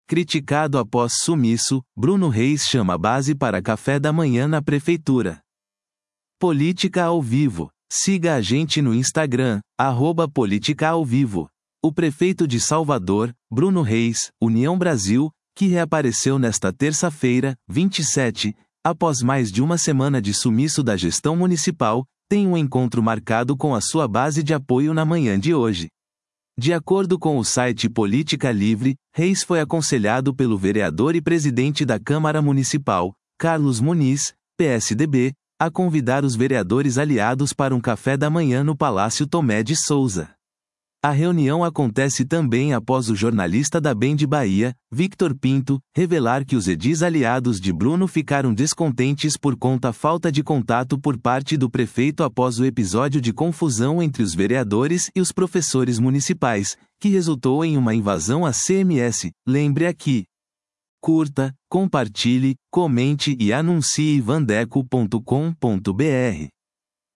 Criticado após sumiço, Bruno Reis chama base para café da manhã na prefeitura. Política ao vivo. Siga a gente no Instagram, @politicaauvivo. O prefeito de Salvador, Bruno Reis, União Brasil, que reapareceu nesta terça-feira, 27, após mais de uma semana de sumiço da gestão municipal, tem um encontro marcado com a sua base de apoio na manhã de hoje. De acordo com o site Política Livre, Reis foi aconselhado pelo vereador e presidente da Câmara Municipal, Carlos Muniz, PSDB, a convidar os vereadores aliados para um café da manhã no Palácio Tomé de Souza. A reunião acontece também após o jornalista da Bem de Bahia, Victor Pinto, revelar que os edis aliados de Bruno ficaram descontentes por conta falta de contato por parte do prefeito após o episódio de confusão entre os vereadores e os professores municipais, que resultou em uma invasão à CMS. Lembre aqui. Curta, compartilhe, comente e anuncie vandeco.com.br.